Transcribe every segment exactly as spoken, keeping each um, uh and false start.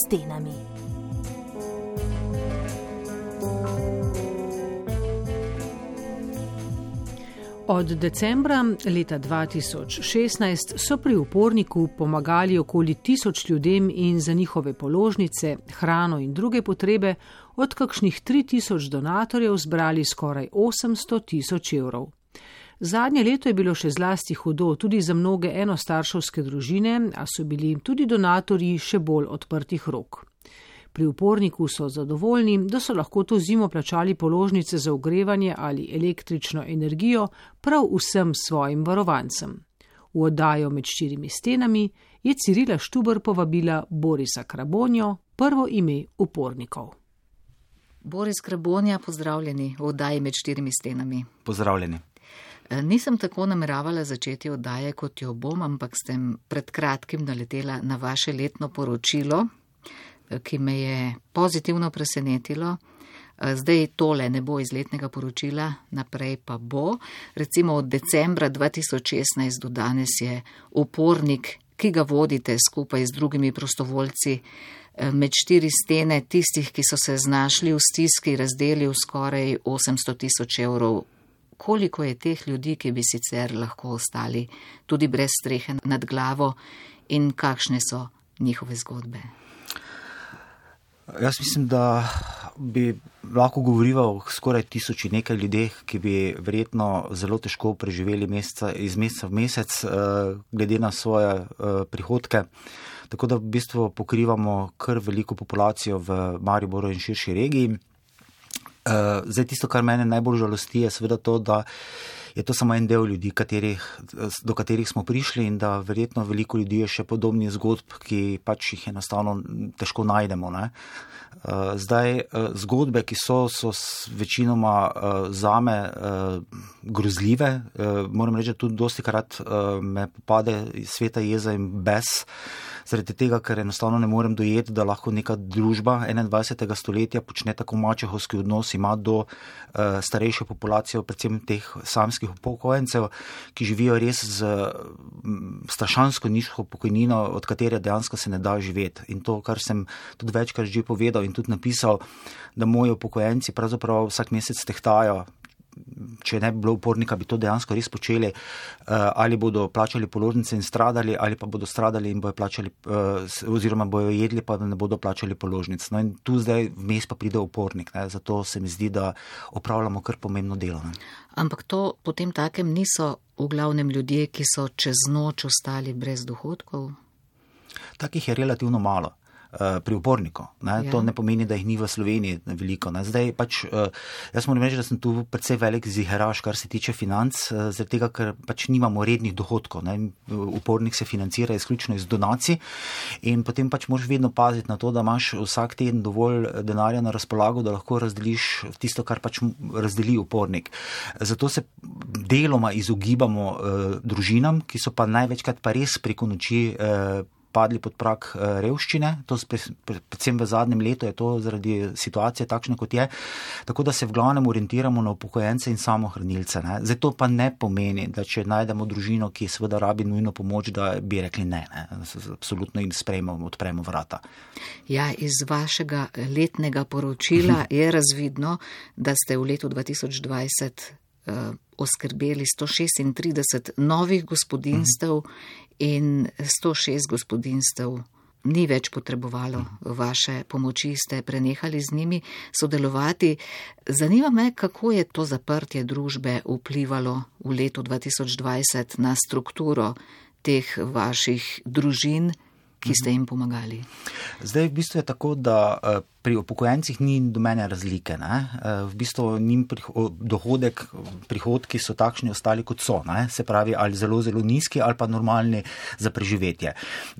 stenami. Od decembra leta dva tisoč šestnajst so pri uporniku pomagali okoli tisoč ljudem in za njihove položnice, hrano in druge potrebe od kakšnih tri tisoč donatorjev zbrali skoraj osemsto tisoč evrov. Zadnje leto je bilo še zlasti hudo tudi za mnoge enostarševske družine, a so bili tudi donatorji še bolj odprtih rok. Pri uporniku so zadovoljni, da so lahko to zimo plačali položnice za ogrevanje ali električno energijo prav vsem svojim varovancem. V oddajo Med štirimi stenami je Cirila Štuber povabila Borisa Krabonjo, prvo ime upornikov. Boris Krabonja, pozdravljeni v oddaji Med štirimi stenami. Pozdravljeni. Nisem tako nameravala začeti oddaje, kot jo bom, ampak sem pred kratkim naletela na vaše letno poročilo, ki me je pozitivno presenetilo. Zdaj tole ne bo iz letnega poročila, naprej pa bo. Recimo od decembra dva tisoč šestnajst do danes je upornik, ki ga vodite skupaj z drugimi prostovoljci, med štiri stene tistih, ki so se znašli v stiski, razdelil skoraj osemsto tisoč evrov. Koliko je teh ljudi, ki bi sicer lahko ostali tudi brez strehe nad glavo, in kakšne so njihove zgodbe? Jaz mislim, da bi lahko govorila o skoraj tisoč in nekaj ljudeh, ki bi verjetno zelo težko preživeli meseca, iz meseca v mesec, glede na svoje prihodke. Tako da v bistvu pokrivamo kar veliko populacijo v Mariboru in širši regiji. Zdaj, tisto, kar mene najbolj žalosti, je seveda to, da je to samo en del ljudi, katerih, do katerih smo prišli, in da verjetno veliko ljudi je še podobnih zgodb, ki pač jih enostavno težko najdemo. Ne? Zdaj, zgodbe, ki so, so večinoma zame grozljive. Moram reči, da tudi dostikrat me popade sveta jeza in bes, zaradi tega, ker enostavno ne morem dojeti, da lahko neka družba enaindvajsetega stoletja počne tako mačehovski odnos, ima do uh, starejše populacije, predvsem teh samskih upokojencev, ki živijo res z m, strašansko nizko pokojnino, od katere dejansko se ne da živeti. In to, kar sem tudi večkrat že povedal in tudi napisal, da moji upokojenci pravzaprav vsak mesec tehtajo, če ne bi bilo upornika, bi to dejansko res počeli, ali bodo plačali položnice in stradali, ali pa bodo stradali in bojo plačali, oziroma bojo jedli, pa ne bodo plačali položnic. No in tu zdaj vmes pa pride upornik, ne? Zato se mi zdi, da opravljamo kar pomembno delo. Ne? Ampak to potem takem niso v glavnem ljudje, ki so čez noč ostali brez dohodkov? Takih je relativno malo. Pri uporniku. Ne? Ja. To ne pomeni, da jih ni v Sloveniji veliko. Ne? Zdaj pač, jaz moram reči, da sem tu precej velik ziheraš, kar se tiče financ, zaradi tega, ker pač nimamo rednih dohodkov. Ne? Upornik se financira izključno iz donacij in potem pač moraš vedno paziti na to, da imaš vsak teden dovolj denarja na razpolago, da lahko razdeliš tisto, kar pač razdeli upornik. Zato se deloma izogibamo uh, družinam, ki so pa največkrat pa res preko noči uh, padli pod prag revščine, to predvsem v zadnjem letu je to zaradi situacije takšne, kot je, tako da se v glavnem orientiramo na upokojence in samohranilce. Ne. Zdaj to pa ne pomeni, da če najdemo družino, ki seveda rabi nujno pomoč, da bi rekli ne, ne. Absolutno in sprejmemo, odpremo vrata. Ja, iz vašega letnega poročila je razvidno, da ste v letu dva tisoč dvajset uh, oskrbeli sto šestintrideset novih gospodinjstev in sto šest gospodinjstev ni več potrebovalo vaše pomoči, ste prenehali z njimi sodelovati. Zanima me, kako je to zaprtje družbe vplivalo v letu dva tisoč dvajset na strukturo teh vaših družin, ki ste jim pomagali? Zdaj v bistvu je tako, da pri upokojencih ni domene razlike. Ne? V bistvu njim dohodek, prihodki so takšni ostali kot so, ne? Se pravi ali zelo, zelo nizki ali pa normalni za preživetje.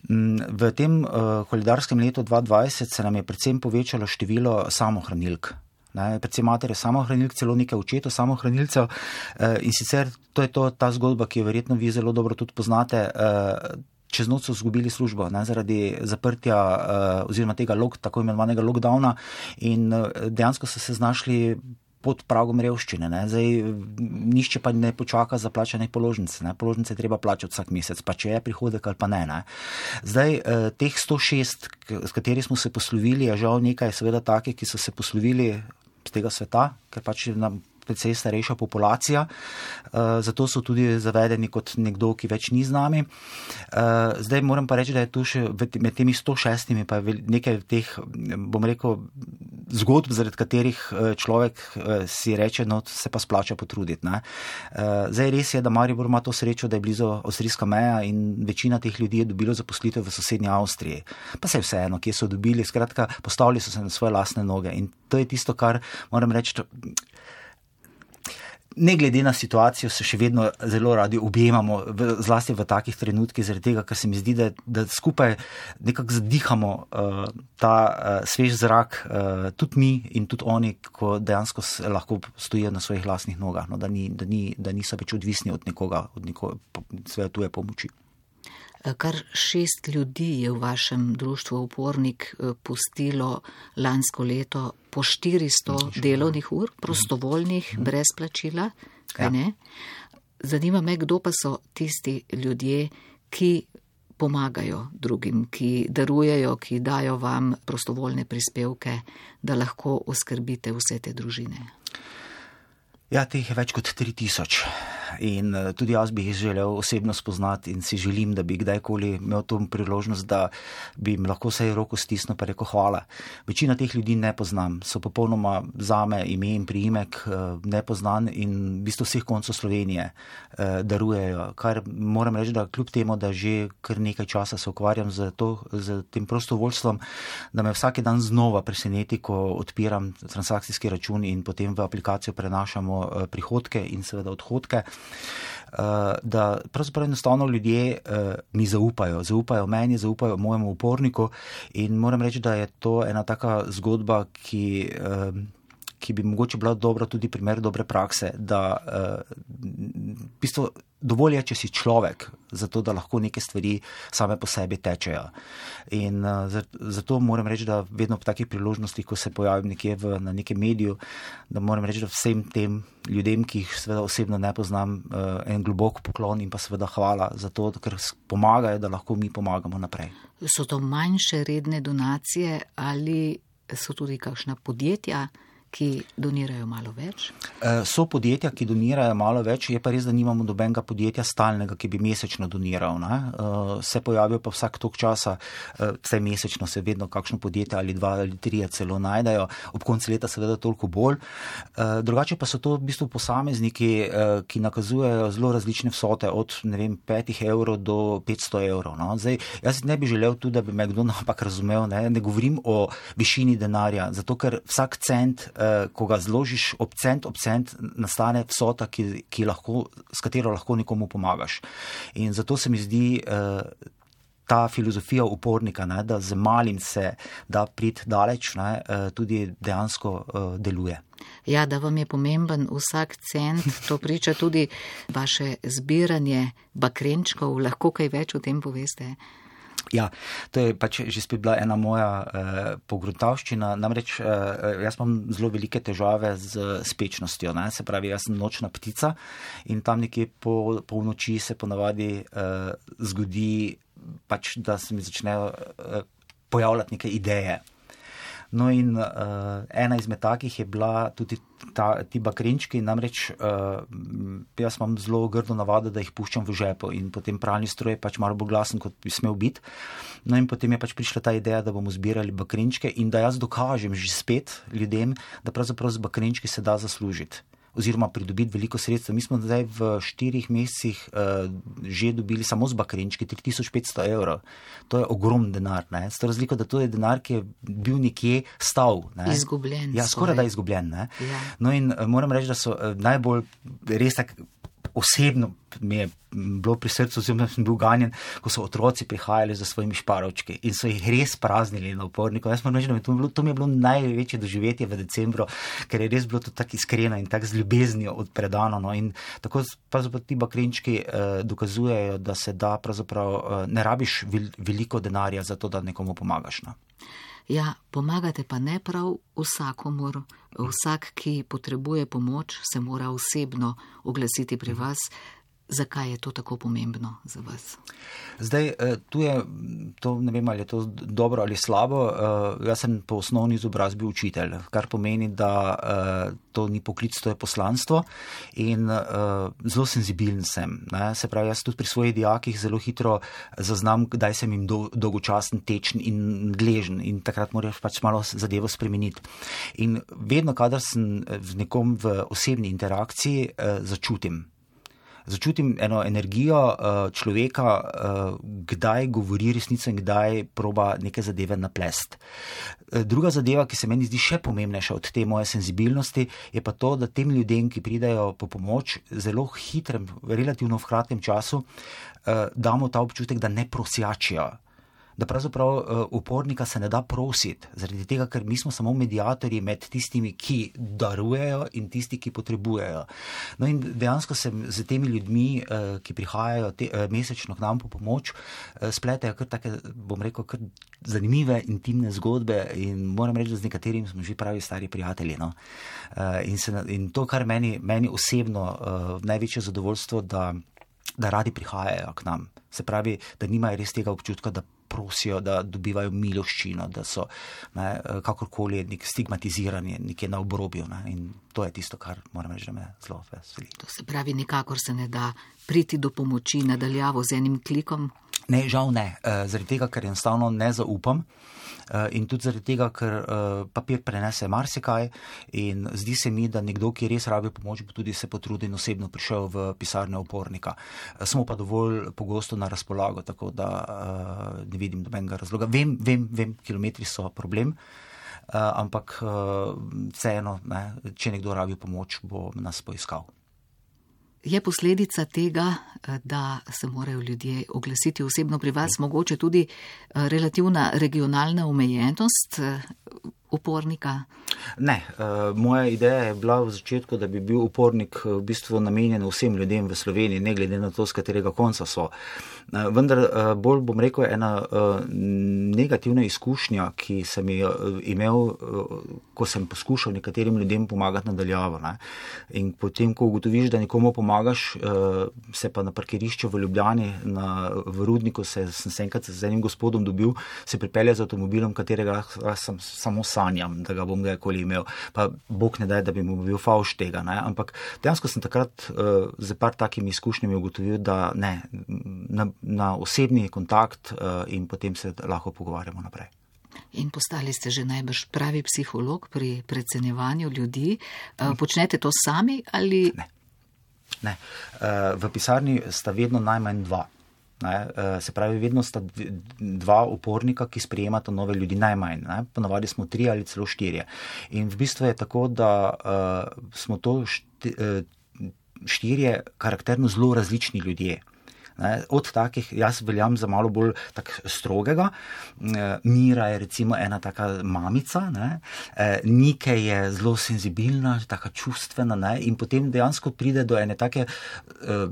V tem koledarskem letu dva tisoč dvajset se nam je predvsem povečalo število samohranilk. Ne, predvsem matere samohranilk, celo nekaj očetov samohranilcev, in sicer to je to, ta zgodba, ki jo verjetno vi zelo dobro tudi poznate. Čez noč so izgubili službo, ne, zaradi zaprtja uh, oziroma tega lok, tako imenovanega lockdowna, in uh, dejansko so se znašli pod pragom revščine. Ne. Zdaj, nišče pa ne počaka za plačane položnice. Ne. Položnice treba plačati vsak mesec, pa če je prihodek ali pa ne. ne. Zdaj, teh sto šest, s kateri smo se poslovili, je žal nekaj seveda takih, ki so se poslovili z tega sveta, ker pač nam precej starejša populacija, zato so tudi zavedeni kot nekdo, ki več ni z nami. Zdaj moram pa reči, da je tu še med temi sto šestimi pa nekaj teh, bom rekel, zgodb, zaradi katerih človek si reče, no se pa splača potruditi. Ne? Zdaj res je, da Maribor ima to srečo, da je blizu avstrijska meja in večina teh ljudi je dobilo zaposlitev v sosednji Avstriji. Pa se je vseeno, kje so dobili, skratka, postavili so se na svoje lastne noge in to je tisto, kar moram reči, ne glede na situacijo se še vedno zelo radi objemamo, zlasti v takih trenutkih, zaradi tega, ker se mi zdi, da, da skupaj nekako zadihamo uh, ta uh, svež zrak, uh, tudi mi in tudi oni, ko dejansko lahko stojijo na svojih lastnih nogah, no, da, ni, da, ni, da niso več odvisni od nekoga, od nekoga svoje tuje pomoči. Kar šest ljudi je v vašem društvu Upornik pustilo lansko leto po štiristo delovnih ur, prostovoljnih, brez plačila, kaj ne? Zanima me, kdo pa so tisti ljudje, ki pomagajo drugim, ki darujejo, ki dajo vam prostovoljne prispevke, da lahko oskrbite vse te družine. Ja, teh je več kot tri tisoč in tudi jaz bi jih želel osebno spoznati in si želim, da bi kdajkoli imel to priložnost, da bi jim lahko vsaj roko stisnil pa rekel hvala. Večina teh ljudi ne poznam, so popolnoma zame ime in priimek nepoznan in v bistvu vseh koncev Slovenije darujejo, kar moram reči, da kljub temu, da že kar nekaj časa se ukvarjam z, to, z tem prostovoljstvom, da me vsak dan znova preseneti, ko odpiram transakcijski račun in potem v aplikacijo prenašamo prihodke in seveda odhodke, da pravzaprav enostavno ljudje mi zaupajo, zaupajo meni, zaupajo mojemu uporniku in moram reči, da je to ena taka zgodba, ki, ki bi mogoče bila dobra tudi primer dobre prakse, da v bistvu dovolj je, če si človek, zato da lahko neke stvari same po sebi tečejo. In zato moram reči, da vedno po takih priložnostih, ko se pojavim nekje v, na nekem mediju, da moram reči, da vsem tem ljudem, ki jih seveda osebno ne poznam, en globok poklon in pa seveda hvala za to, ker pomagajo, da lahko mi pomagamo naprej. So to manjše redne donacije ali so tudi kakšna podjetja, ki donirajo malo več? So podjetja, ki donirajo malo več, je pa res, da nimamo nobenega podjetja stalnega, ki bi mesečno doniral. Ne? Se pojavijo pa vsak tok časa, vse mesečno se vedno kakšno podjetje ali dva ali trije celo najdejo, ob koncu leta seveda toliko bolj. Drugače pa so to v bistvu posamezniki, ki nakazujejo zelo različne vsote, od ne vem, petih evrov do petsto evrov. No? Zdaj, jaz ne bi želel tudi, da bi me kdo napak razumel, ne? Ne govorim o višini denarja, zato ker vsak cent, ko ga zložiš ob cent, ob cent nastane vsota, ki, ki lahko, s katero lahko nekomu pomagaš. In zato se mi zdi ta filozofija upornika, ne, da z malim se da priti daleč, ne, tudi dejansko deluje. Ja, da vam je pomemben vsak cent, to priča tudi vaše zbiranje bakrenčkov, lahko kaj več o tem poveste? Ja, to je pač že spet bila ena moja eh, pogruntavščina, namreč eh, jaz imam zelo velike težave z spečnostjo, ne? Se pravi, jaz sem nočna ptica in tam nekje po, po noči se ponavadi eh, zgodi pač, da se mi začnejo eh, pojavljati neke ideje. No in uh, ena izmed takih je bila tudi ta, ti bakrenčki, namreč uh, jaz imam zelo grdo navado, da jih puščam v žepu in potem pralni stroj je pač malo bolj glasen, kot bi smel biti. No in potem je pač prišla ta ideja, da bomo zbirali bakrenčke in da jaz dokažem že spet ljudem, da pravzaprav z bakrenčki se da zaslužiti oziroma pridobiti veliko sredstev. Mi smo zdaj v štirih mesecih uh, že dobili samo z bakrenčki tri tisoč petsto evrov. To je ogromen denar, ne? S to razliko, da to je denar, ki je bil nekje stal. Ne? Izgubljen. Ja, skoraj da izgubljen. Ne? Ja. No in uh, moram reči, da so uh, najbolj res tak osebno mi je bilo pri srcu, oziroma sem bil ganjen, ko so otroci prihajali za svojimi šparovčki in so jih res praznili na uporniku. Jaz moram reči, da to mi je bilo, to mi je bilo največje doživetje v decembru, ker je res bilo to tako iskreno in tako z ljubeznijo odpredano. No? In tako pravzaprav ti bakrenčki eh, dokazujejo, da se da pravzaprav eh, ne rabiš vel, veliko denarja za to, da nekomu pomagaš. No? Ja, pomagate pa ne prav vsakomur. Vsak, ki potrebuje pomoč, se mora osebno oglasiti pri vas. Zakaj je to tako pomembno za vas? Zdaj, tu je, to ne vem, ali je to dobro ali slabo, jaz sem po osnovni izobrazbi učitelj, kar pomeni, da to ni poklic, to je poslanstvo in zelo senzibilen sem. Ne? Se pravi, jaz tudi pri svojih dijakih zelo hitro zaznam, kdaj sem jim dolgočasen, tečen in gležen in takrat moraš pač malo zadevo spremeniti. In vedno, kadar sem z nekom v osebni interakciji, začutim. Začutim eno energijo človeka, kdaj govori resnico in kdaj proba neke zadeve naplest. Druga zadeva, ki se meni zdi še pomembnejša od te moje senzibilnosti, je pa to, da tem ljudem, ki pridajo po pomoč, zelo hitrem, relativno v kratkem času, damo ta občutek, da ne prosjačijo. Da pravzaprav upornika se ne da prositi, zaradi tega, ker mi smo samo mediatorji med tistimi, ki darujejo in tisti, ki potrebujejo. No in dejansko se z temi ljudmi, ki prihajajo te, mesečno k nam po pomoč, spletejo kar take, bom rekel, kar zanimive, intimne zgodbe in moram reči, da z nekaterim smo že pravi stari prijatelji. No? In, se, in to, kar meni, meni osebno največje zadovoljstvo, da, da radi prihajajo k nam. Se pravi, da nimajo res tega občutka, da prosijo, da dobivajo miloščino, da so ne, kakorkoli nek stigmatizirani, nekje na obrobju. Ne, in to je tisto, kar moram reči, da me zelo veseli. To se pravi, nikakor se ne da priti do pomoči nadaljavo z enim klikom? Ne, žal ne. Zaradi tega, ker enostavno ne zaupam in tudi zaradi tega, ker papir prenese marsikaj in zdi se mi, da nekdo, ki res rabi pomoč, bo tudi se potrudil in osebno prišel v pisarne upornika. Smo pa dovolj pogosto na razpolago, tako da ne vidim nobenega razloga. Vem, vem, vem, kilometri so problem, ampak vseeno, ne, če nekdo rabi pomoč, bo nas poiskal. Je posledica tega, da se morajo ljudje oglasiti osebno pri vas, mogoče tudi relativna regionalna omejenost upornika? Ne, moja ideja je bila v začetku, da bi bil upornik v bistvu namenjen vsem ljudem v Sloveniji, ne glede na to, z katerega konca so. Vendar bolj bom rekel, ena negativna izkušnja, ki sem jo imel, ko sem poskušal nekaterim ljudem pomagati nadaljavo. Ne? In potem, ko ugotoviš, da nekomu pomagaš, se pa na parkirišču v Ljubljani, na, v Rudniku, se, sem se enkrat z enim gospodom dobil, se pripelje z avtomobilom, katerega sem samo sanjam, da ga bom kdajkoli imel. Pa Bog ne daj, da bi mu bil favš tega. Ne? Ampak dejansko sem takrat uh, z par takimi izkušnjami ugotovil, da ne, na, na osebni kontakt uh, in potem se lahko pogovarjamo naprej. In postali ste že najbrž pravi psiholog pri precenjevanju ljudi. Uh, počnete to sami ali? Ne. ne. Uh, v pisarni sta vedno najmanj dva. Ne, se pravi, vedno sta dva upornika, ki sprejemata nove ljudi najmanj. Ne. Ponavadi smo tri ali celo štirje. In v bistvu je tako, da uh, smo to šti, uh, štirje karakterno zelo različni ljudje. Ne. Od takih, jaz veljam za malo bolj tak strogega, Mira je recimo ena taka mamica, ne. Nike je zelo senzibilna, taka čustvena, ne. In potem dejansko pride do ene take uh,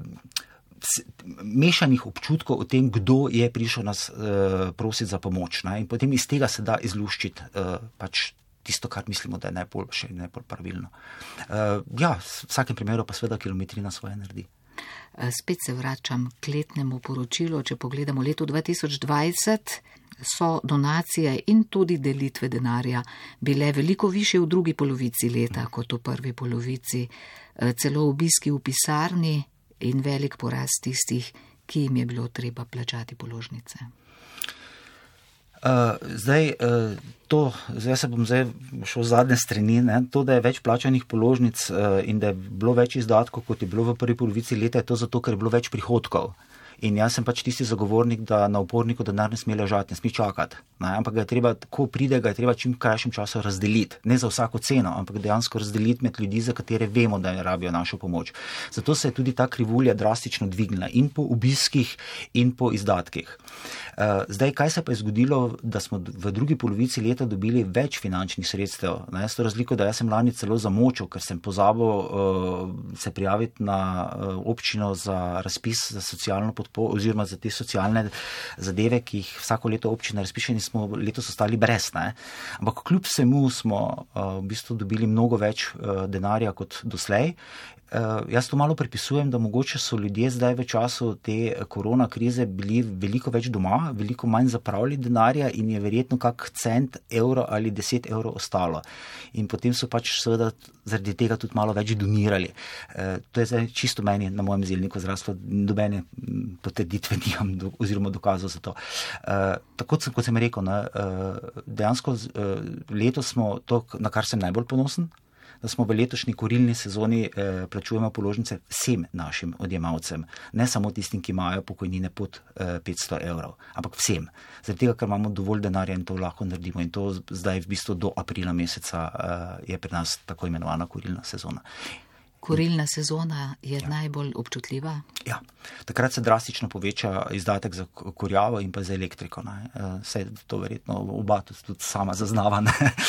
mešanih občutkov o tem, kdo je prišel nas uh, prositi za pomoč. Ne? In potem iz tega se da izluščiti uh, pač tisto, kar mislimo, da je najboljše in najbolj pravilno. Uh, ja, v vsakem primeru pa seveda kilometrina svoje naredi. Spet se vračam k letnemu poročilu. Če pogledamo leto dva tisoč dvajset, so donacije in tudi delitve denarja bile veliko više v drugi polovici leta kot v prvi polovici. Celo obiski v pisarni in velik porast tistih, ki jim je bilo treba plačati položnice. Uh, zdaj, uh, to, zdaj se bom zdaj šel z zadnje strani, ne, to, da je več plačanih položnic uh, in da je bilo več izdatkov, kot je bilo v prvi polovici leta, je to zato, ker je bilo več prihodkov. In jaz sem pač tisti zagovornik, da na uporniku denar ne sme ležati, ne sme čakati. Ne, ampak ga je treba, ko pride, ga je treba čim krajšem času razdeliti. Ne za vsako ceno, ampak dejansko razdeliti med ljudi, za katere vemo, da rabijo našo pomoč. Zato se je tudi ta krivulja drastično dvignila in po obiskih in po izdatkih. Zdaj, kaj se pa je zgodilo, da smo v drugi polovici leta dobili več finančnih sredstev? Ne, s to razliko, da jaz sem lani celo zamočil, ker sem pozabil uh, se prijaviti na uh, občino za razpis za socialno podporo podporo oziroma za te socialne zadeve, ki jih vsako leto občina razpiše in smo letos ostali brez. Ne? Ampak kljub vsemu smo uh, v bistvu dobili mnogo več uh, denarja kot doslej. Uh, jaz to malo pripisujem, da mogoče so ljudje zdaj v času te korona krize bili veliko več doma, veliko manj zapravili denarja in je verjetno kak cent, evro ali deset evrov ostalo. In potem so pač seveda zaradi tega tudi malo več donirali. Uh, to je zdaj čisto meni na mojem zelniku zraslo, dobene potrditve nimam do, oziroma dokazov za to. Uh, tako kot sem rekel, ne, uh, dejansko uh, letos smo to, na kar sem najbolj ponosen, da smo v letošnji kurilni sezoni eh, plačujemo položnice vsem našim odjemalcem, ne samo tistim, ki imajo pokojnine pod eh, petsto evrov, ampak vsem. Zaradi tega, ker imamo dovolj denarja in to lahko naredimo in to zdaj v bistvu do aprila meseca eh, je pri nas tako imenovana kurilna sezona. Kurilna sezona je ja. najbolj občutljiva? Ja. Takrat se drastično poveča izdatek za kurjavo in pa za elektriko. Vse to verjetno oba tudi sama zaznava,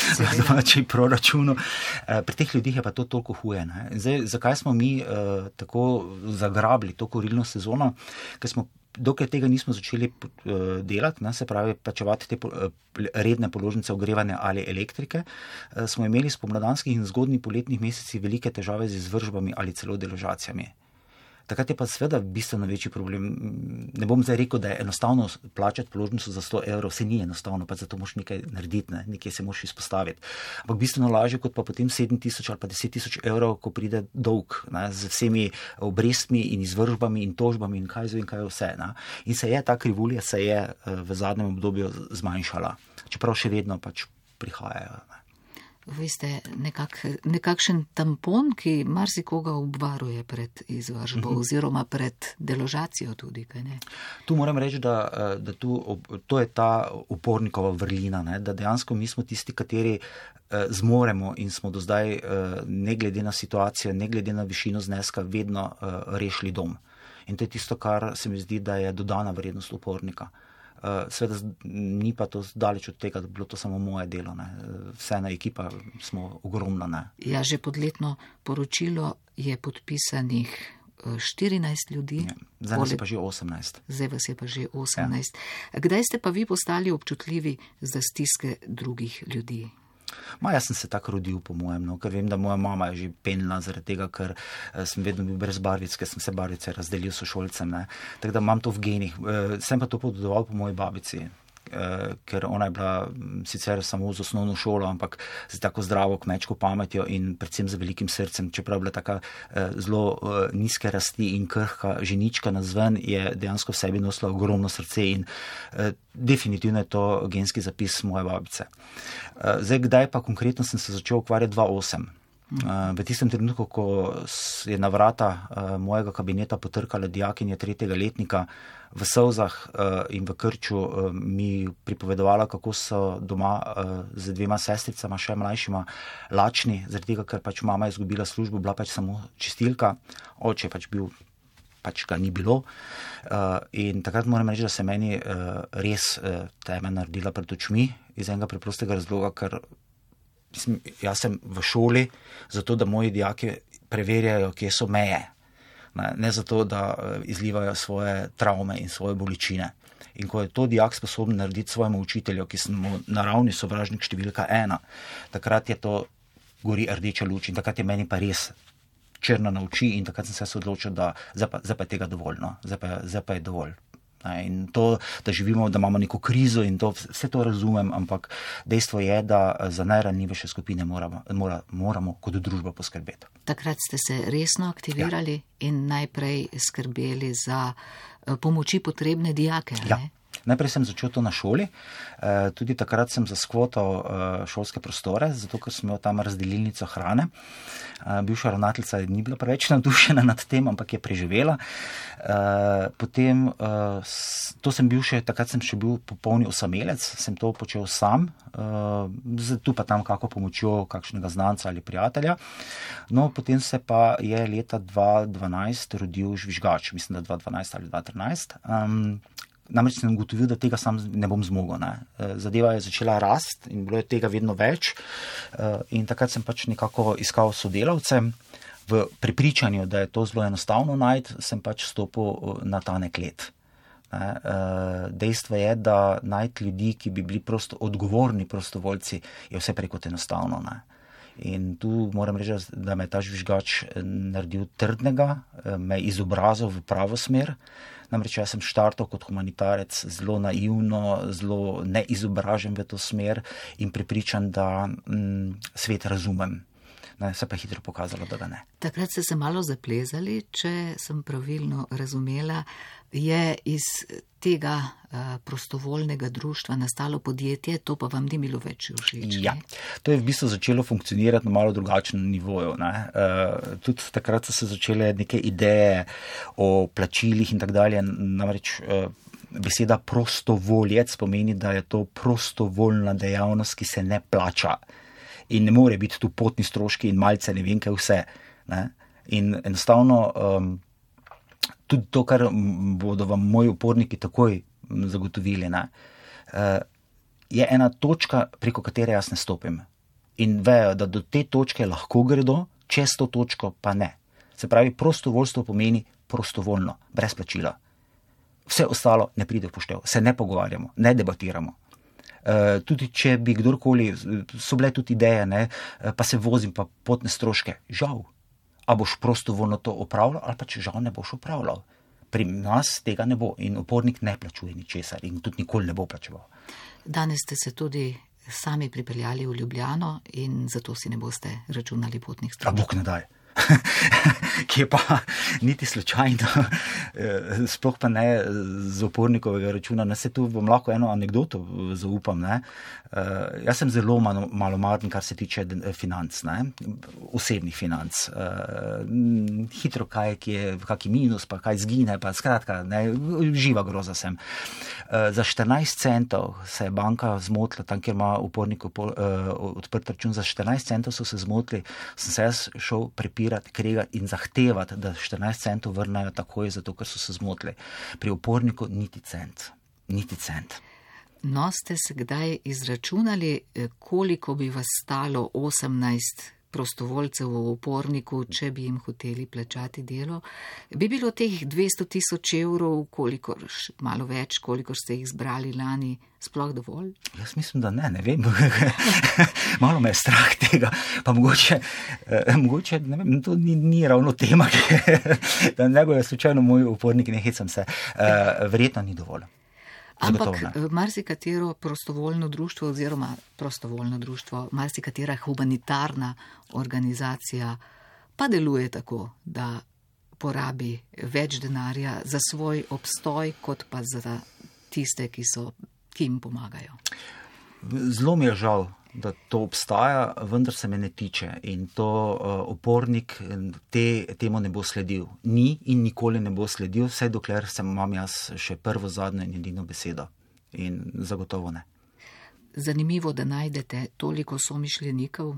če je proračunu. Pri teh ljudih je pa to toliko huje. Ne? Zdaj, zakaj smo mi uh, tako zagrabili to kurilno sezono? Ker smo dokler tega nismo začeli uh, delati, ne, se pravi plačevati te uh, redne položnice ogrevanja ali elektrike, uh, smo imeli s pomladanskih in zgodnjih poletnih meseci velike težave z izvržbami ali celo deložacijami. Takrat je pa seveda bistveno večji problem. Ne bom zdaj rekel, da je enostavno plačati položnico za sto evrov, vse ni enostavno, pa zato moraš nekaj narediti, ne? Nekaj se moraš izpostaviti. Ampak bistveno lažje, kot pa potem sedem tisoč ali pa deset tisoč evrov, ko pride dolg, ne? Z vsemi obrestmi in izvržbami in tožbami in kaj zo in kaj vse. Ne? In se je ta krivulja se je v zadnjem obdobju zmanjšala, čeprav še vedno pač prihajajo. Ne? Vi ste nekak, nekakšen tampon, ki marsikoga obvaruje pred izvržbo uh-huh. oziroma pred deložacijo tudi, kaj ne? Tu moram reči, da, da tu, to je ta upornikova vrlina, ne? Da dejansko mi smo tisti, kateri eh, zmoremo in smo do zdaj, eh, ne glede na situacijo, ne glede na višino zneska, vedno eh, rešili dom. In to je tisto, kar se mi zdi, da je dodana vrednost upornika. Uh, Sveda ni pa to daleč od tega, da bi bilo to samo moje delo. Ne. Vseena ekipa smo ogromna. Ne. Ja, že podletno poročilo je podpisanih štirinajst ljudi. Ja, zdaj vas je pa že osemnajst. Zdaj vas je pa že osemnajst. Ja. Kdaj ste pa vi postali občutljivi za stiske drugih ljudi? Ma, jaz sem se tako rodil, po mojem, no, ker vem, da moja mama je že penila zaradi tega, ker eh, sem vedno bil brez barvic, ker sem se barvice razdelil sošolcem, ne. Tako da imam to v genih. Eh, sem pa to podedoval po moji babici, eh, ker ona je bila sicer samo z osnovno šolo, ampak z tako zdravo kmečko pametjo in predvsem z velikim srcem, čeprav bila taka eh, zelo eh, nizke rasti in krhka ženička nazven, je dejansko v sebi nosila ogromno srce in eh, definitivno je to genski zapis moje babice. Zdaj, kdaj pa konkretno sem se začel ukvarjati dva tisoč osem. V tistem trenutku, ko je na vrata mojega kabineta potrkala dijakinja tretjega letnika v solzah in v krču mi pripovedovala, kako so doma z dvema sestricama, še mlajšima, lačni, zaradi tega, ker pač mama je izgubila službo, bila pač samo čistilka, oče je pač bil pač ga ni bilo. Uh, in takrat moram reči, da se meni uh, res uh, tema naredila pred očmi iz enega preprostega razloga, ker mislim, jaz sem v šoli zato, da moji dijaki preverjajo, kje so meje. Ne, ne zato, da uh, izlivajo svoje travme in svoje bolečine. In ko je to dijak sposoben narediti svojemu učitelju, ki sem mu naravni sovražnik številka ena, takrat je to gori rdeča luč in takrat je meni pa res črno na oči in takrat sem se odločil, da zdaj pa, zdaj pa je tega dovolj, no. zdaj, pa, zdaj pa je dovolj. In to, da živimo, da imamo neko krizo in to, vse to razumem, ampak dejstvo je, da za najranljivejše skupine moramo, mora, moramo kot družba poskrbeti. Takrat ste se resno aktivirali ja. in najprej skrbeli za pomoči potrebne dijake, ja. ne? Najprej sem začel to na šoli, tudi takrat sem zaskvotal šolske prostore, zato ker smo imeli tam razdelilnico hrane. Bivša ravnateljica ni bila preveč navdušena nad tem, ampak je preživela. Potem, to sem bil še, takrat sem še bil popolni osamelec, sem to počel sam, tu pa tam kako pomočjo kakšnega znanca ali prijatelja. No, potem se pa je leta dva tisoč dvanajst rodil žvižgač, mislim, da dva tisoč dvanajst ali dva tisoč trinajst. Um, Namreč sem ugotovil, da tega sam ne bom zmogel. Ne. Zadeva je začela rast in bilo je tega vedno več in takrat sem pač nekako iskal sodelavce. v prepričanju, da je to zelo enostavno najti, sem pač stopil na ta nek let. Ne, dejstvo je, da najti ljudi, ki bi bili prosto odgovorni prostovoljci, je vse preko enostavno. Ne. In tu moram reči, da me je ta žvižgač naredil trdnega, me izobrazil v pravo smer. Namreč jaz sem štartal kot humanitarec zelo naivno, zelo neizobražen v to smer in prepričan, da m, svet razumem. Ne, se pa je hitro pokazalo, da ga ne. Takrat ste se malo zaplezali, če sem pravilno razumela, je iz tega uh, prostovoljnega društva nastalo podjetje, to pa vam ni bilo več všeč. Ja, to je v bistvu začelo funkcionirati na malo drugačnem nivoju. Ne? Uh, tudi takrat so se začele neke ideje o plačilih in tak dalje, namreč uh, beseda prostovoljec pomeni, da je to prostovoljna dejavnost, ki se ne plača. In ne more biti tu potni stroški in malce ne vem kaj vse. Ne? In enostavno um, tudi to, kar bodo vam moji uporniki takoj zagotovili, ne, uh, je ena točka, preko katere jaz ne stopim. In vejo, da do te točke lahko gredo, čez to točko pa ne. Se pravi, prostovoljstvo pomeni prostovoljno, brez plačila. Vse ostalo ne pride v poštev, se ne pogovarjamo, ne debatiramo. Uh, tudi če bi kdorkoli, so bile tudi ideje, ne, pa se vozim pa potne stroške. Žal, a boš prostovoljno to opravljal, ali pa če žal ne boš opravljal. Pri nas tega ne bo in upornik ne plačuje ničesar in tudi nikoli ne bo plačeval. Danes ste se tudi sami pripeljali v Ljubljano in zato si ne boste računali potnih stroškov. A Bog ne daj. Ki je pa niti slučajno, sploh pa ne z upornikovega računa. Ne, se tu vam lahko eno anekdoto zaupam. Ne. Jaz sem zelo malomaren, kar se tiče financ, ne, osebnih financ. Hitro kaj, ki je kaki minus, pa kaj zgine, pa skratka, ne, živa groza sem. Za štirinajst centov se je banka zmotila, tam, kjer ima upornik odprt račun, za štirinajst centov so se zmotili, sem se jaz šel prepirati, kregati in zahtevati, da štirinajst centov vrnajo takoj, zato ker so se zmotili. Pri uporniku niti cent, niti cent. No, ste se kdaj izračunali, koliko bi vas stalo osemnajst prostovoljcev v uporniku, če bi jim hoteli plačati delo? Bi bilo teh dvesto tisoč evrov, kolikor, malo več, kolikor ste jih zbrali lani, sploh dovolj? Jaz mislim, da ne, ne vem. Malo me je strah tega. Pa mogoče, eh, mogoče ne vem, to ni, ni ravno tema, da ne bojo slučajno moji uporniki, ne hecam se. Eh, verjetno ni dovolj. Ampak marsikatero prostovoljno društvo oziroma prostovoljno društvo, marsikatera humanitarna organizacija pa deluje tako, da porabi več denarja za svoj obstoj, kot pa za tiste, ki, so, ki jim pomagajo. Zelo mi je žal, da to obstaja, vendar se me ne tiče in to uh, upornik te, temu ne bo sledil. Ni in nikoli ne bo sledil, vse dokler sem imam jaz še prvo, zadnjo in edino besedo. In zagotovo ne. Zanimivo, da najdete toliko somišljenikov,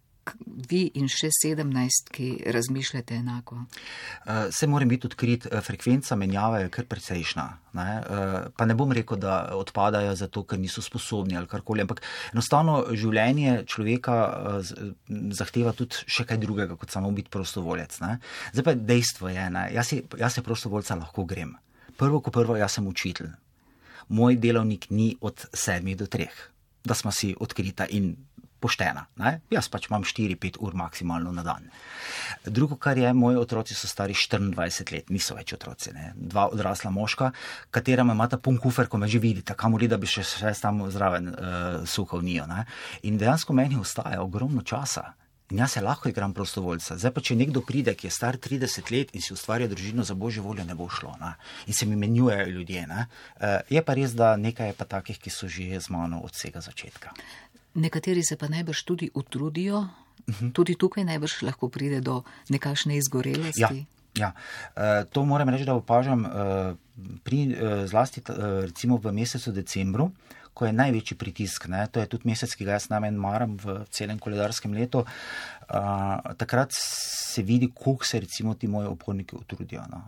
vi in še sedemnajst, ki razmišljate enako. Uh, se moram biti odkrit, frekvenca menjave je kar precejšna. Ne? Uh, pa ne bom rekel, da odpadajo zato, ker niso sposobni ali karkoli, ampak enostavno življenje človeka uh, zahteva tudi še kaj drugega, kot samo biti prostovoljec. Ne? Zdaj pa dejstvo je, ne? Jaz, si, jaz se prostovoljca lahko grem. Prvo ko prvo, jaz sem učitelj. Moj delovnik ni od sedmih do treh, da smo si odkrita in poštena. Ne? Jaz pač imam štiri pet ur maksimalno na dan. Drugo, kar je, moji otroci so stari štiriindvajset let, niso več otroci. Ne? Dva odrasla moška, katera me imata pun kufer, ko me že vidite, kamoli, da bi še, še tam zraven uh, sukal nijo. Ne? In dejansko meni ostaja ogromno časa. In jaz se lahko igram prostovoljca. Zdaj pa, če nekdo pride, ki je star trideset let in si ustvarja družino, za božjo voljo ne bo šlo. Ne? In se mi menjujejo ljudje. Ne? Uh, je pa res, da nekaj je pa takih, ki so že z mano od vsega začetka. Nekateri se pa najbrž tudi utrudijo, uh-huh. Tudi tukaj najbrž lahko pride do nekakšne izgorelosti. Ja, ja. E, to moram reči, da opažam e, pri e, zlasti e, recimo v mesecu decembru, ko je največji pritisk, ne? To je tudi mesec, ki ga jaz namen maram v celem koledarskem letu, e, takrat se vidi, koliko se recimo ti moji uporniki utrudijo, no?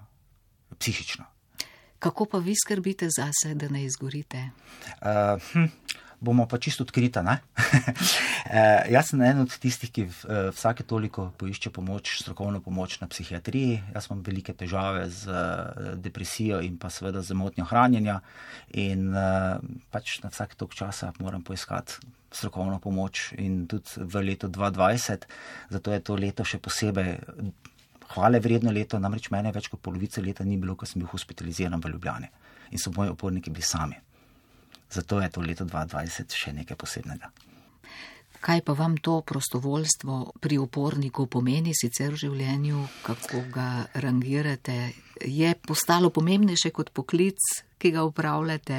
Psihično. Kako pa vi skrbite zase, da ne izgorite? Uh, hm, bomo pa čisto odkrita, ne? e, jaz sem en od tistih, ki v, vsake toliko poišče pomoč, strokovno pomoč na psihiatriji. Jaz imam velike težave z depresijo in pa seveda z motnjo hranjenja in e, pač na vsake toliko časa moram poiskati strokovno pomoč in tudi v letu dva tisoč dvajset, zato je to leto še posebej hvale vredno leto, namreč mene več kot polovice leta ni bilo, ko sem bil hospitaliziran v Ljubljani in so moji uporniki bili sami. Zato je to leto dva tisoč dvajset še nekaj posebnega. Kaj pa vam to prostovoljstvo pri uporniku pomeni sicer v življenju, kako ga rangirate? Je postalo pomembnejše kot poklic, ki ga upravljate?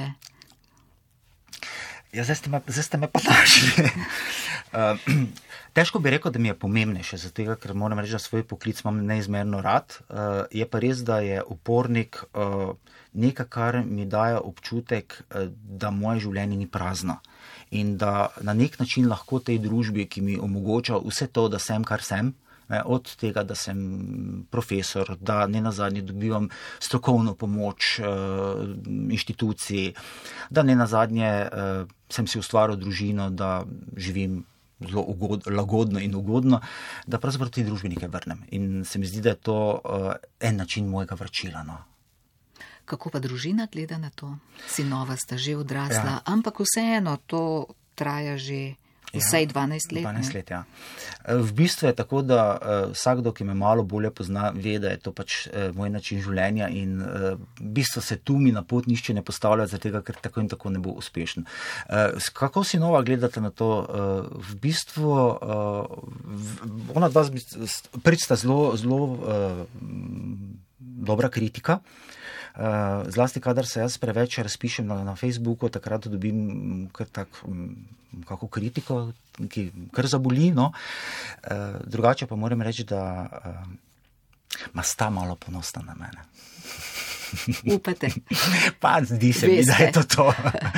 Ja, zdaj ste me, zdaj ste me pa našli. uh, težko bi rekel, da mi je pomembnejše, zato ker moram reči, da svoj poklic imam neizmerno rad. Uh, je pa res, da je upornik uh, nekaj, kar mi daje občutek, uh, da moje življenje ni prazno. In da na nek način lahko tej družbi, ki mi omogoča vse to, da sem, kar sem, ne, od tega, da sem profesor, da ne nazadnje dobivam strokovno pomoč uh, inštituciji, da ne nazadnje uh, sem si ustvaril družino, da živim zelo ugod, lagodno in ugodno, da pravzaprav tej družbi nekaj vrnem. In se mi zdi, da je to uh, en način mojega vračila. No. Kako pa družina gleda na to? Sinova sta že odrasla, ja. Ampak vseeno to traja že vsaj dvanajst let. dvanajst let, ja. V bistvu je tako, da uh, vsakdo, ki me malo bolje pozna, ve, da je to pač uh, moj način življenja in uh, v bistvu se tu mi na pot nišče ne postavlja, zaradi tega, ker tako in tako ne bo uspešen. Uh, kako sinova gledate na to? Uh, v bistvu uh, v, ona dva prvič sta zelo, zelo uh, dobra kritika. Uh, zlasti, kadar se jaz preveč razpišem na, na Facebooku, takrat dobim kar tak, kako kritiko, ki kar zaboli, no. Uh, drugače pa moram reči, da uh, ma sta malo ponosna na mene. Upate? Pa zdi se mi, da je to to.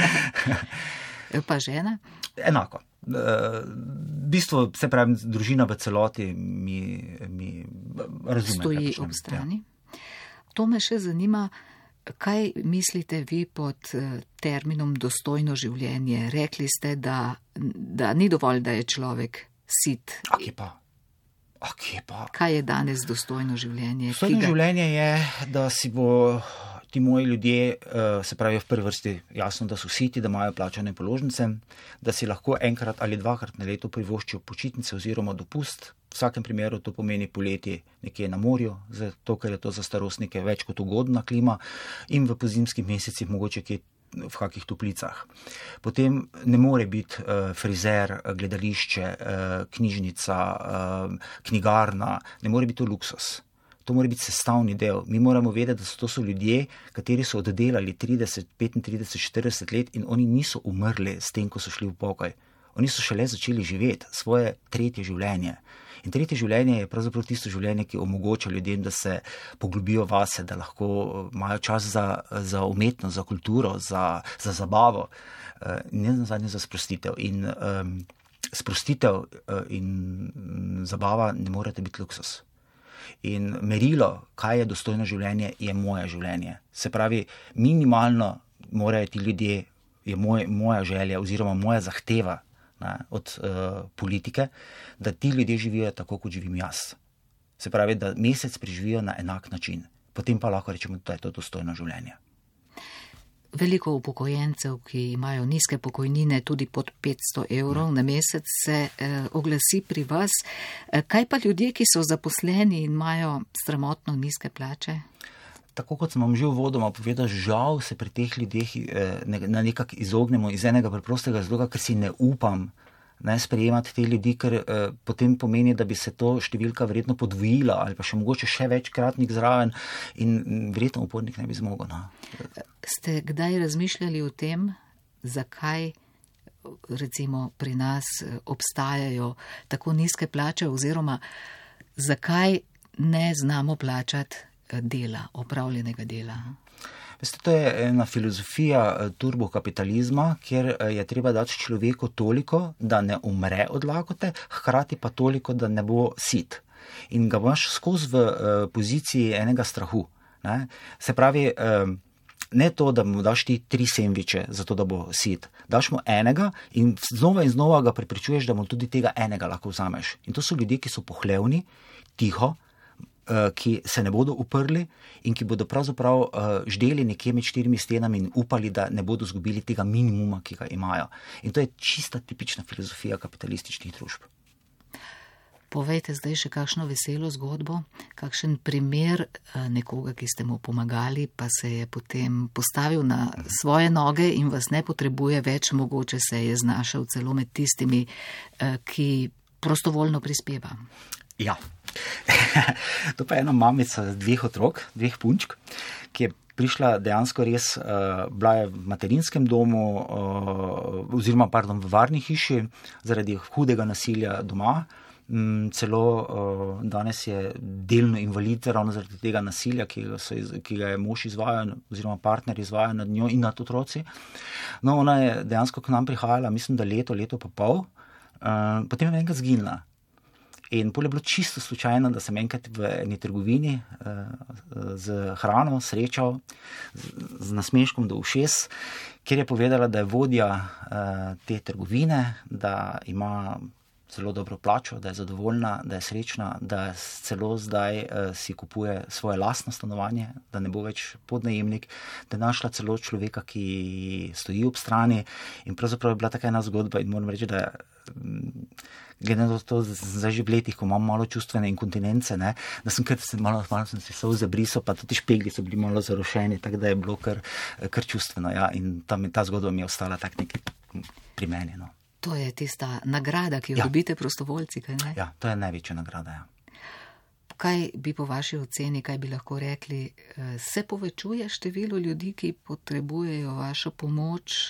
Pa žena? Enako. Uh, v bistvu, se pravi, družina v celoti mi, mi razume. Stoji ob strani. Ja. To me še zanima, kaj mislite vi pod terminom dostojno življenje? Rekli ste, da, da ni dovolj, da je človek sit. A kje pa? A kje pa? Kaj je danes dostojno življenje? Dostojno ga... življenje je, da si bo ti moji ljudje, se pravi v prvi vrsti jasno, da so siti, da imajo plačane položnice, da si lahko enkrat ali dvakrat na leto privoščijo počitnice oziroma dopust. V vsakem primeru to pomeni poleti nekje na morju, zato ker je to za starostnike več kot ugodna klima in v pozimskih mesecih mogoče kje v kakih toplicah. Potem ne more biti uh, frizer, gledališče, uh, knjižnica, uh, knjigarna, ne more biti to luksus. To mora biti sestavni del. Mi moramo vedeti, da so to so ljudje, kateri so oddelali trideset, petintrideset, štirideset let in oni niso umrli s tem, ko so šli v pokoj. Oni so šele začeli živeti svoje tretje življenje. In tretje življenje je pravzaprav tisto življenje, ki omogoča ljudem, da se poglobijo vase, da lahko imajo čas za, za umetnost, za kulturo, za, za zabavo, ne nazadnje za sprostitev. In um, sprostitev in zabava ne morete biti luksus. In merilo, kaj je dostojno življenje, je moje življenje. Se pravi, minimalno morajo ti ljudje, je moj, moja želja oziroma moja zahteva, ne, od uh, politike, da ti ljudje živijo tako, kot živim jaz. Se pravi, da mesec preživijo na enak način. Potem pa lahko rečemo, da je to dostojno življenje. Veliko upokojencev, ki imajo nizke pokojnine, tudi pod petsto evrov na mesec, se eh, oglasi pri vas. Kaj pa ljudje, ki so zaposleni in imajo sramotno nizke plače? Tako kot sem vam že uvodoma povedal, žal se pri teh ljudeh eh, ne, na nekak izognemo iz enega preprostega razloga, ker si ne upam ne sprejemati te ljudi, ker eh, potem pomeni, da bi se to številka verjetno podvojila ali pa še mogoče še večkratnik zraven in verjetno upornik ne bi zmogel. No. Ste kdaj razmišljali o tem, zakaj recimo pri nas obstajajo tako nizke plače oziroma zakaj ne znamo plačati dela, opravljenega dela? Veste, to je ena filozofija turbokapitalizma, kjer je treba dati človeku toliko, da ne umre od lakote, hkrati pa toliko, da ne bo sit. In ga imaš skozi v uh, poziciji enega strahu. Ne? Se pravi, uh, ne to, da mu daš ti tri sendviče, zato da bo sit. Daš mu enega in znova in znova ga prepričuješ, da mu tudi tega enega lahko vzameš. In to so ljudje, ki so pohlevni, tiho, ki se ne bodo uprli in ki bodo pravzaprav ždeli nekje med štirimi stenami in upali, da ne bodo izgubili tega minimuma, ki ga imajo. In to je čista tipična filozofija kapitalističnih družb. Povejte zdaj še kakšno veselo zgodbo, kakšen primer nekoga, ki ste mu pomagali, pa se je potem postavil na svoje noge in vas ne potrebuje več, mogoče se je znašel celo med tistimi, ki prostovoljno prispeva. Ja, to pa je ena mamica dveh otrok, dveh punčk, ki je prišla dejansko res, uh, bila je v materinskem domu, uh, oziroma pardon, v varni hiši zaradi hudega nasilja doma. Um, celo uh, danes je delno invalid ravno zaradi tega nasilja, ki ga, so, ki ga je mož izvajal oziroma partner izvajal nad njo in nad otroci. No, ona je dejansko k nam prihajala, mislim, da leto, leto pa pol, uh, potem je enkrat zginila. In pol je bilo čisto slučajno, da sem enkrat v eni trgovini uh, z hrano srečal, z, z nasmeškom do ušes, kjer je povedala, da je vodja uh, te trgovine, da ima zelo dobro plačo, da je zadovoljna, da je srečna, da celo zdaj uh, si kupuje svoje lastno stanovanje, da ne bo več podnajemnik, da je našla celo človeka, ki stoji ob strani in pravzaprav je bila taka ena zgodba in moram reči, da um, glede na to, zdaj že v letih, ko imam malo čustvene inkontinence, ne, da sem kar malo, malo sem se sol zabrisal, pa tudi špegli so bili malo zarošeni, tako da je bilo kar, kar čustveno, ja, in ta, ta zgodba mi je ostala tak nekaj pri meni, no. To je tista nagrada, ki jo ja. dobite prostovoljci, kaj ne? Ja, to je največja nagrada, ja. Kaj bi po vaši oceni, kaj bi lahko rekli, se povečuje število ljudi, ki potrebujejo vašo pomoč?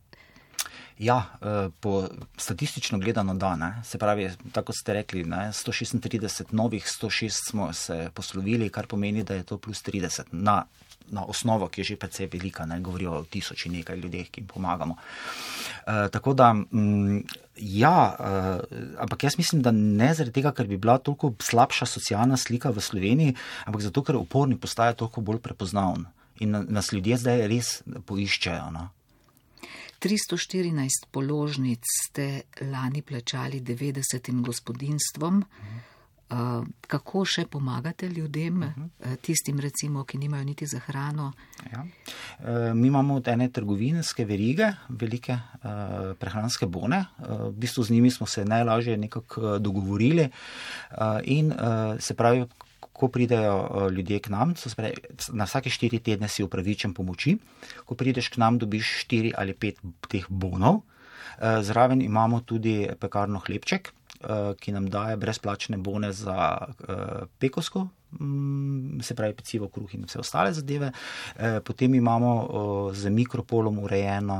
Ja, po statistično gledano da, ne. Se pravi, tako ste rekli, ne, sto šestintrideset novih, sto šest smo se poslovili, kar pomeni, da je to plus trideset na, na osnovo, ki je že precej velika, ne, govorijo o tisoč in nekaj ljudeh, ki jim pomagamo. E, tako da, m, ja, e, ampak jaz mislim, da ne zaradi tega, ker bi bila toliko slabša socialna slika v Sloveniji, ampak zato, ker upornik postaja toliko bolj prepoznavn in nas ljudje zdaj res poiščejo, no. tristo štirinajst položnic ste lani plačali devetdesetim gospodinjstvom. Uh, kako še pomagate ljudem, uh, tistim recimo, ki nimajo niti za hrano? Ja. E, mi imamo od ene trgovinske verige, velike e, prehranske bone. E, v bistvu z njimi smo se najlažje nekako dogovorili e, in e, se pravi, ko pridejo ljudje k nam, so spravi, na vsake štiri tedne si upravičen pomoči. Ko prideš k nam, dobiš štiri ali pet teh bonov. Zraven imamo tudi pekarno Hlebček, ki nam daje brezplačne bone za pekovsko, se pravi pecivo, kruh in vse ostale zadeve. Potem imamo z mikropolom urejeno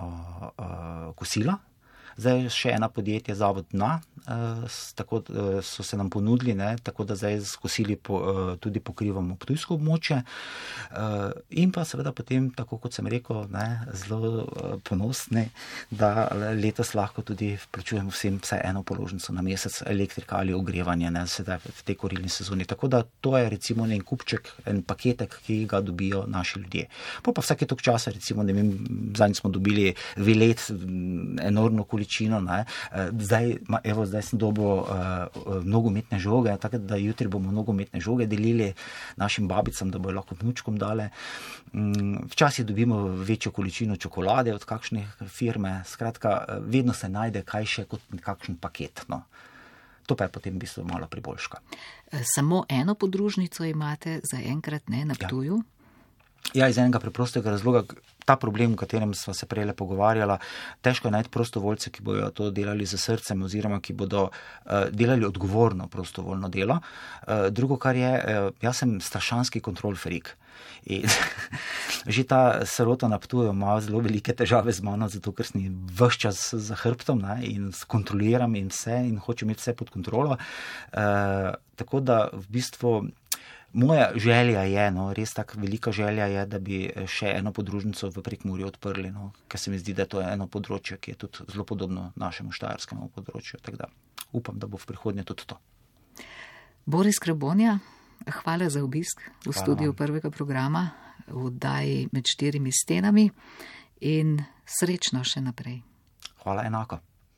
kosila. Zdaj še ena podjetja, Zavod Dna, eh, tako eh, so se nam ponudili, ne, tako da zdaj z kosili po, eh, tudi pokrivamo ptujsko območje. Eh, in pa seveda potem, tako kot sem rekel, ne, zelo eh, ponosni, da letos lahko tudi vplačujemo vsem vsaj eno položnico na mesec elektrika ali ogrevanje, ne, sedaj v tej kurilni sezoni. Tako da to je recimo en kupček, en paketek, ki ga dobijo naši ljudje. Pa pa vsake tok časa, recimo, ne vem, zadnji smo dobili velet, enormno količino. Ne. Zdaj, evo, zdaj sem dobil uh, nogometne žoge, tako da jutri bomo nogometne žoge delili našim babicam, da bojo lahko vnučkom dale. Um, včasih dobimo večjo količino čokolade od kakšne firme, skratka, vedno se najde kaj še kot kakšen paket. No. To pa je potem v bistvu malo priboljška. Samo eno podružnico imate za enkrat, ne, na Ptuju? Ja, iz enega preprostega razloga, ta problem, o katerem sva se prej pogovarjala, težko je najti prostovoljce, ki bojo to delali z srcem oziroma ki bodo uh, delali odgovorno prostovoljno delo. Uh, drugo, kar je, uh, jaz sem strašanski kontrol freak. In že ta sirota na Ptuju ima zelo velike težave z mano, zato ker sem ves čas za hrbtom, ne, in kontroliram in vse in hočem imeti vse pod kontrolo. Uh, tako da v bistvu moja želja je, no, res tako velika želja je, da bi še eno podružnico v Prekmurju odprli, no, ker se mi zdi, da to je eno področje, ki je tudi zelo podobno našemu štajerskemu področju. Tako da upam, da bo v prihodnje tudi to. Boris Krabonja, hvala za obisk v studiu prvega programa. v oddaji Med štirimi stenami in srečno še naprej. Hvala enako.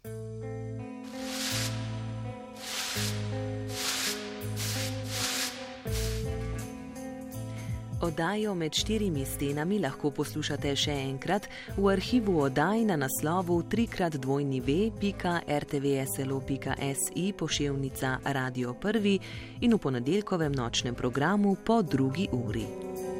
Oddajo Med štirimi stenami lahko poslušate še enkrat v arhivu oddaj na naslovu trikrat dvojni ve pika rtvslo pika si poševnica Radio Prvi in v ponedeljkovem nočnem programu po drugi uri.